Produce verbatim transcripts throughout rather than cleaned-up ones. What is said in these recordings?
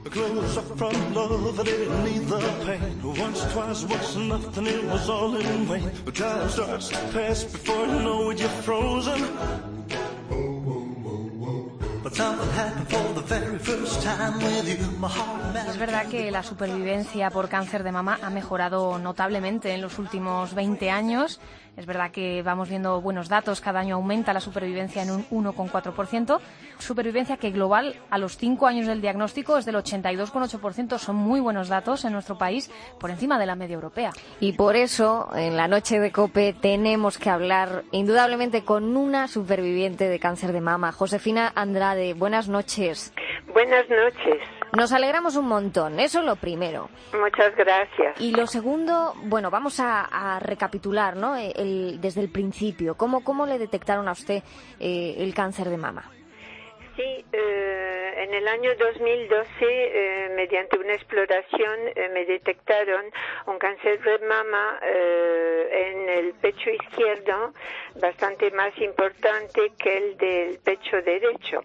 Es verdad que la supervivencia por cáncer de mama ha mejorado notablemente en los últimos veinte años. Es verdad que vamos viendo buenos datos, cada año aumenta la supervivencia en un uno coma cuatro por ciento. Supervivencia que global a los cinco años del diagnóstico es del ochenta y dos coma ocho por ciento. Son muy buenos datos en nuestro país, por encima de la media europea. Y por eso, en la noche de COPE, tenemos que hablar indudablemente con una superviviente de cáncer de mama. Josefina Andrade, buenas noches. Buenas noches. Nos alegramos un montón, eso lo primero. Muchas gracias. Y lo segundo, bueno, vamos a, a recapitular, ¿no? El, desde el principio. ¿Cómo, cómo le detectaron a usted eh, el cáncer de mama? Sí, eh, en el año dos mil doce, eh, mediante una exploración, eh, me detectaron un cáncer de mama eh, en el pecho izquierdo, bastante más importante que el del pecho derecho.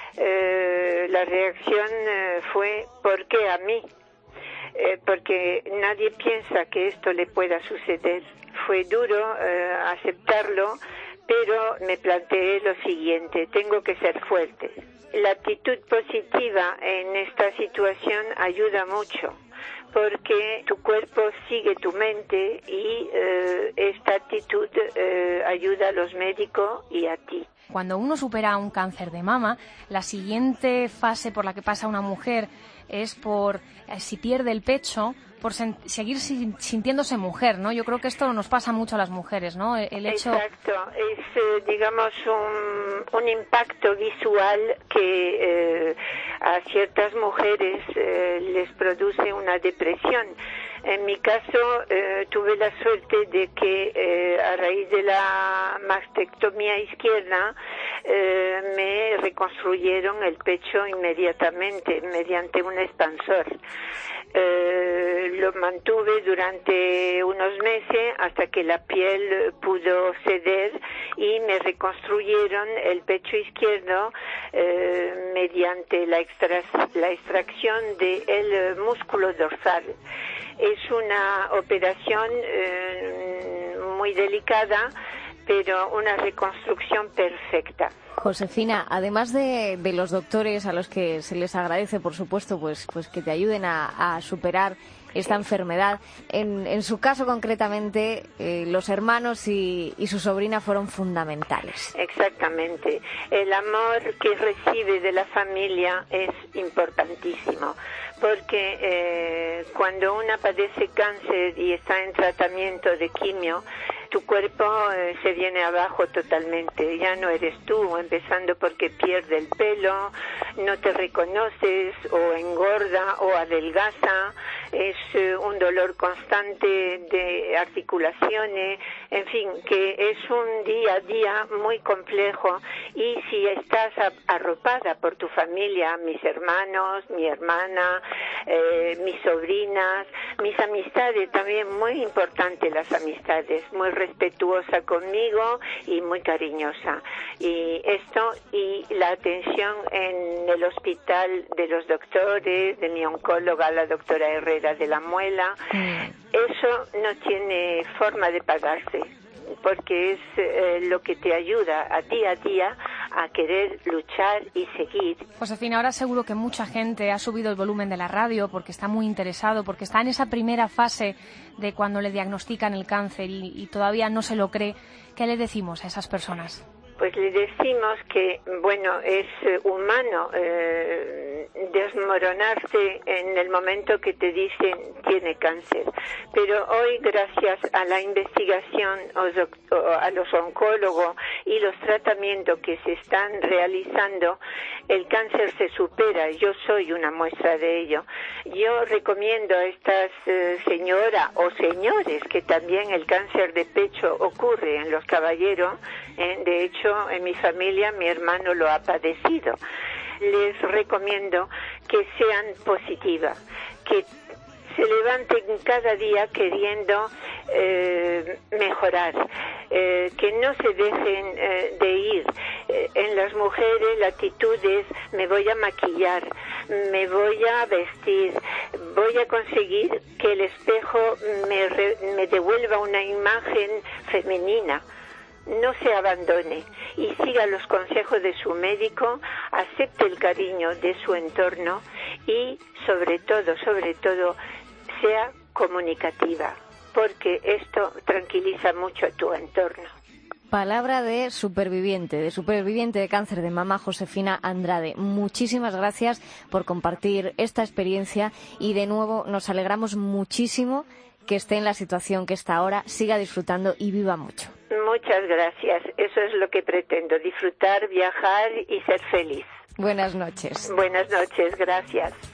Eh, la reacción eh, fue ¿por qué a mí? Eh, porque nadie piensa que esto le pueda suceder. Fue duro eh, aceptarlo, pero me planteé lo siguiente: tengo que ser fuerte. La actitud positiva en esta situación ayuda mucho, porque tu cuerpo sigue tu mente y eh, esta actitud eh, ayuda a los médicos y a ti. Cuando uno supera un cáncer de mama, la siguiente fase por la que pasa una mujer es por, eh, si pierde el pecho, por sen- seguir sin- sintiéndose mujer, ¿no? Yo creo que esto nos pasa mucho a las mujeres, ¿no? El hecho... Exacto, es, eh, digamos, un, un impacto visual que eh, a ciertas mujeres eh, les produce una depresión. En mi caso, eh, tuve la suerte de que eh, a raíz de la mastectomía izquierda eh, me reconstruyeron el pecho inmediatamente mediante un expansor. Eh, lo mantuve durante unos meses hasta que la piel pudo ceder y me reconstruyeron el pecho izquierdo eh, mediante la, extra, la extracción del músculo dorsal. Es una operación eh, muy delicada, pero una reconstrucción perfecta. Josefina, además de, de los doctores a los que se les agradece, por supuesto, pues, pues que te ayuden a, a superar esta enfermedad, en, en su caso concretamente, eh, los hermanos y, y su sobrina fueron fundamentales. Exactamente. El amor que recibe de la familia es importantísimo, porque eh, cuando una padece cáncer y está en tratamiento de quimio, tu cuerpo eh, se viene abajo totalmente, ya no eres tú, empezando porque pierde el pelo, no te reconoces o engorda o adelgaza, es eh, un dolor constante de articulaciones, en fin, que es un día a día muy complejo, y si estás arropada por tu familia, mis hermanos, mi hermana, eh, mis sobrinas, mis amistades, también muy importante las amistades, muy respetuosa conmigo y muy cariñosa. Y esto y la atención en el hospital de los doctores, de mi oncóloga, la doctora Herrera de la Muela, mm. eso no tiene forma de pagarse, porque es eh, lo que te ayuda a día a día a querer luchar y seguir. Josefina, ahora seguro que mucha gente ha subido el volumen de la radio porque está muy interesado, porque está en esa primera fase de cuando le diagnostican el cáncer y, y todavía no se lo cree. ¿Qué le decimos a esas personas? Pues le decimos que, bueno, es eh, humano eh, desmoronarse en el momento que te dicen tiene cáncer, pero hoy, gracias a la investigación, a los oncólogos y los tratamientos que se están realizando, el cáncer se supera. Yo soy una muestra de ello. Yo recomiendo a estas eh, señoras o señores que también el cáncer de pecho ocurre en los caballeros, eh, de hecho en mi familia mi hermano lo ha padecido. Les recomiendo que sean positivas, que se levanten cada día queriendo eh, mejorar. eh, que no se dejen eh, de ir. Eh, en las mujeres la actitud es: me voy a maquillar, me voy a vestir, voy a conseguir que el espejo me, re, me devuelva una imagen femenina. No se abandone y siga los consejos de su médico, acepte el cariño de su entorno y, sobre todo, sobre todo, sea comunicativa, porque esto tranquiliza mucho a tu entorno. Palabra de superviviente, de superviviente de cáncer de mama, Josefina Andrade. Muchísimas gracias por compartir esta experiencia y, de nuevo, nos alegramos muchísimo que esté en la situación que está ahora, siga disfrutando y viva mucho. Muchas gracias. Eso es lo que pretendo, disfrutar, viajar y ser feliz. Buenas noches. Buenas noches, gracias.